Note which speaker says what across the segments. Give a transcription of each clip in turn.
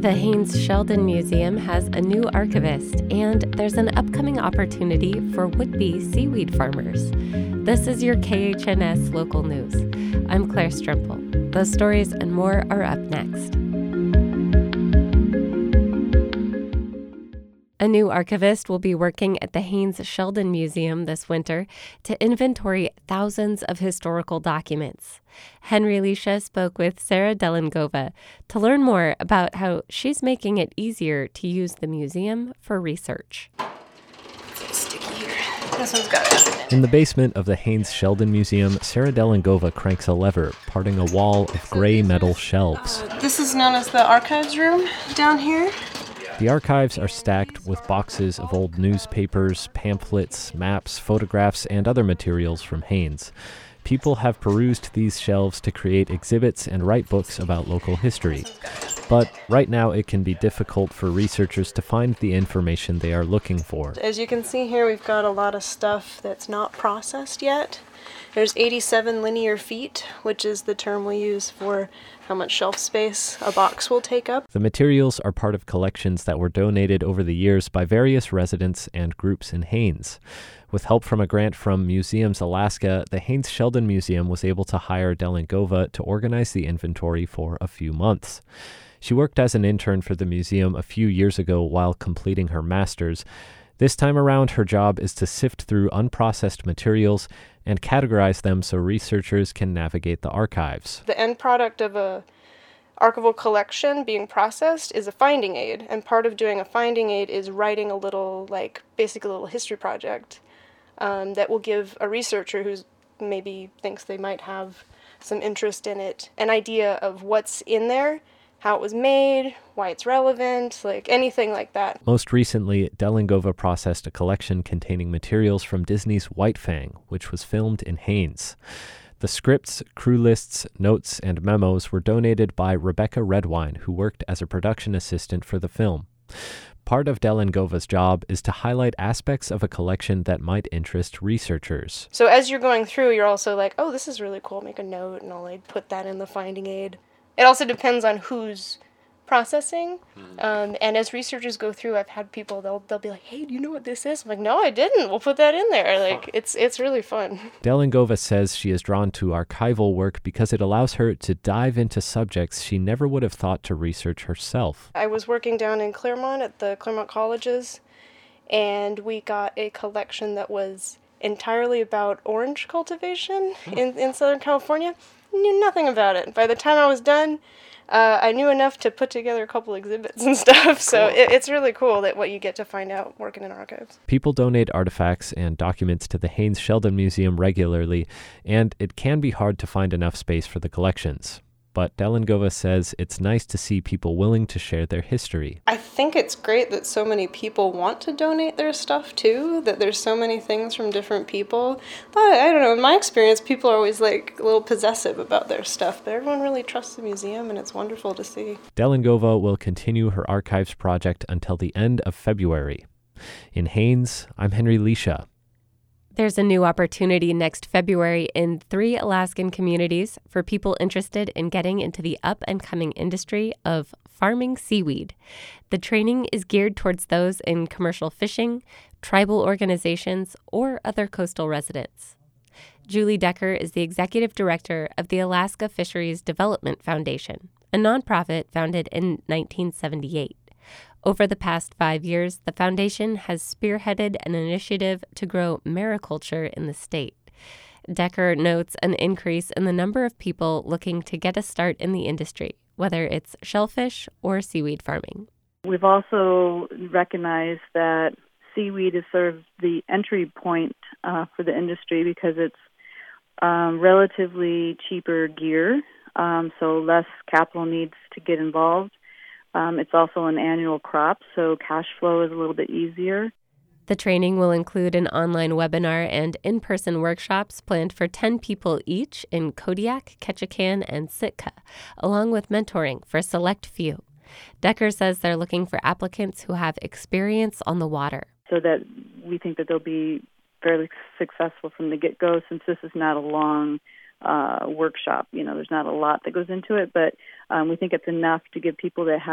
Speaker 1: The Haynes Sheldon Museum has a new archivist, and there's an upcoming opportunity for would-be seaweed farmers. This is your KHNS Local News. I'm Claire Strempel. Those stories and more are up next. A new archivist will be working at the Haynes Sheldon Museum this winter to inventory thousands of historical documents. Henry Lisha spoke with Sarah Delengova to learn more about how she's making it easier to use the museum for research.
Speaker 2: Sticky here. This one's got it.
Speaker 3: In the basement of the Haynes Sheldon Museum, Sarah Delengova cranks a lever, parting a wall of gray metal shelves.
Speaker 2: This is known as the archives room down here.
Speaker 3: The archives are stacked with boxes of old newspapers, pamphlets, maps, photographs, and other materials from Haynes. People have perused these shelves to create exhibits and write books about local history. But right now it can be difficult for researchers to find the information they are looking for.
Speaker 2: As you can see here, we've got a lot of stuff that's not processed yet. There's 87 linear feet, which is the term we use for how much shelf space a box will take up.
Speaker 3: The materials are part of collections that were donated over the years by various residents and groups in Haynes. With help from a grant from Museums Alaska, the Haynes Sheldon Museum was able to hire Delengova to organize the inventory for a few months. She worked as an intern for the museum a few years ago while completing her master's. This time around, her job is to sift through unprocessed materials and categorize them so researchers can navigate the archives.
Speaker 2: The end product of a archival collection being processed is a finding aid, and part of doing a finding aid is writing a little, basically a little history project that will give a researcher who's maybe thinks they might have some interest in it an idea of what's in there, how it was made, why it's relevant, anything like that.
Speaker 3: Most recently, Delengova processed a collection containing materials from Disney's White Fang, which was filmed in Haynes. The scripts, crew lists, notes, and memos were donated by Rebecca Redwine, who worked as a production assistant for the film. Part of Delengova's job is to highlight aspects of a collection that might interest researchers.
Speaker 2: So as you're going through, you're also like, oh, this is really cool, make a note, and I'll put that in the finding aid. It also depends on who's processing, and as researchers go through, I've had people, they'll be like, hey, do you know what this is? I'm like, no, I didn't. We'll put that in there. It's really fun.
Speaker 3: Delengova says she is drawn to archival work because it allows her to dive into subjects she never would have thought to research herself.
Speaker 2: I was working down in Claremont at the Claremont Colleges, and we got a collection that was entirely about orange cultivation in Southern California. Knew nothing about it. By the time I was done, I knew enough to put together a couple exhibits and stuff. So it's really cool that what you get to find out working in archives.
Speaker 3: People donate artifacts and documents to the Haynes Sheldon Museum regularly, and it can be hard to find enough space for the collections. But Delengova says it's nice to see people willing to share their history.
Speaker 2: I think it's great that so many people want to donate their stuff too, that there's so many things from different people. But I don't know, in my experience, people are always a little possessive about their stuff, but everyone really trusts the museum, and it's wonderful to see.
Speaker 3: Delengova will continue her archives project until the end of February. In Haynes, I'm Henry Lisha.
Speaker 1: There's a new opportunity next February in 3 Alaskan communities for people interested in getting into the up-and-coming industry of farming seaweed. The training is geared towards those in commercial fishing, tribal organizations, or other coastal residents. Julie Decker is the executive director of the Alaska Fisheries Development Foundation, a nonprofit founded in 1978. Over the past 5 years, the foundation has spearheaded an initiative to grow mariculture in the state. Decker notes an increase in the number of people looking to get a start in the industry, whether it's shellfish or seaweed farming.
Speaker 4: We've also recognized that seaweed is sort of the entry point for the industry because it's relatively cheaper gear, so less capital needs to get involved. It's also an annual crop, so cash flow is a little bit easier.
Speaker 1: The training will include an online webinar and in-person workshops planned for 10 people each in Kodiak, Ketchikan, and Sitka, along with mentoring for a select few. Decker says they're looking for applicants who have experience on the water.
Speaker 4: So that we think that they'll be fairly successful from the get-go, since this is not a long workshop. There's not a lot that goes into it, but we think it's enough to give people that have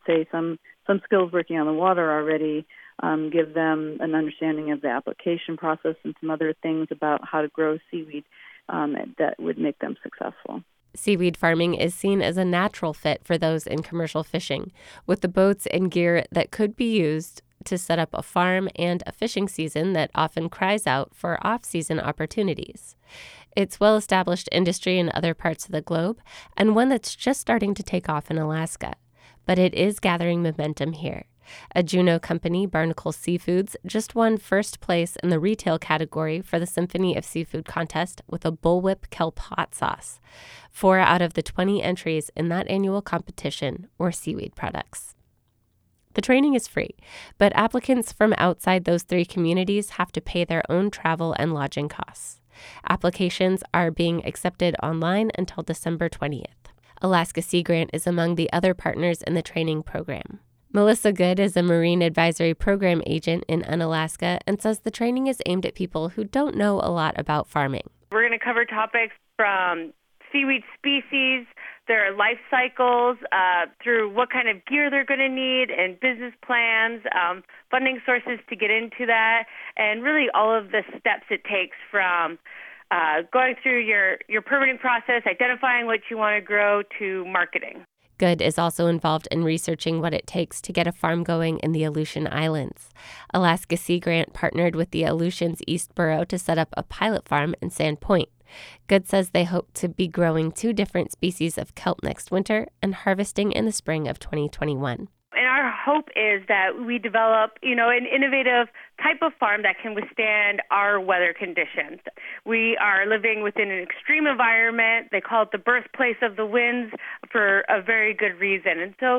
Speaker 4: say, some skills working on the water already, give them an understanding of the application process and some other things about how to grow seaweed that would make them successful.
Speaker 1: Seaweed farming is seen as a natural fit for those in commercial fishing, with the boats and gear that could be used to set up a farm and a fishing season that often cries out for off-season opportunities. It's well-established industry in other parts of the globe, and one that's just starting to take off in Alaska. But it is gathering momentum here. A Juneau company, Barnacle Seafoods, just won first place in the retail category for the Symphony of Seafood contest with a Bullwhip kelp hot sauce. 4 out of the 20 entries in that annual competition were seaweed products. The training is free, but applicants from outside those 3 communities have to pay their own travel and lodging costs. Applications are being accepted online until December 20th. Alaska Sea Grant is among the other partners in the training program. Melissa Good is a Marine Advisory Program agent in Unalaska and says the training is aimed at people who don't know a lot about farming.
Speaker 5: We're going to cover topics from seaweed species, their life cycles, through what kind of gear they're going to need and business plans, funding sources to get into that, and really all of the steps it takes from going through your permitting process, identifying what you want to grow, to marketing.
Speaker 1: Good is also involved in researching what it takes to get a farm going in the Aleutian Islands. Alaska Sea Grant partnered with the Aleutians East Borough to set up a pilot farm in Sand Point. Good says they hope to be growing 2 different species of kelp next winter and harvesting in the spring of 2021.
Speaker 5: And our hope is that we develop, an innovative type of farm that can withstand our weather conditions. We are living within an extreme environment. They call it the birthplace of the winds for a very good reason. And so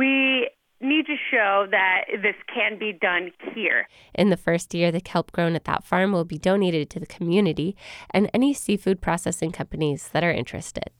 Speaker 5: we need to show that this can be done here.
Speaker 1: In the first year, the kelp grown at that farm will be donated to the community and any seafood processing companies that are interested.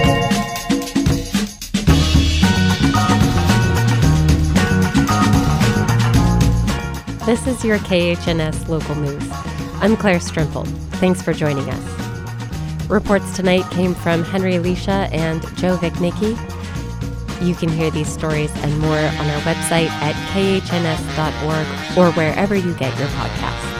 Speaker 1: This is your KHNS Local News. I'm Claire Strimple. Thanks for joining us. Reports tonight came from Henry Lisha and Joe Vicnicki. You can hear these stories and more on our website at khns.org or wherever you get your podcasts.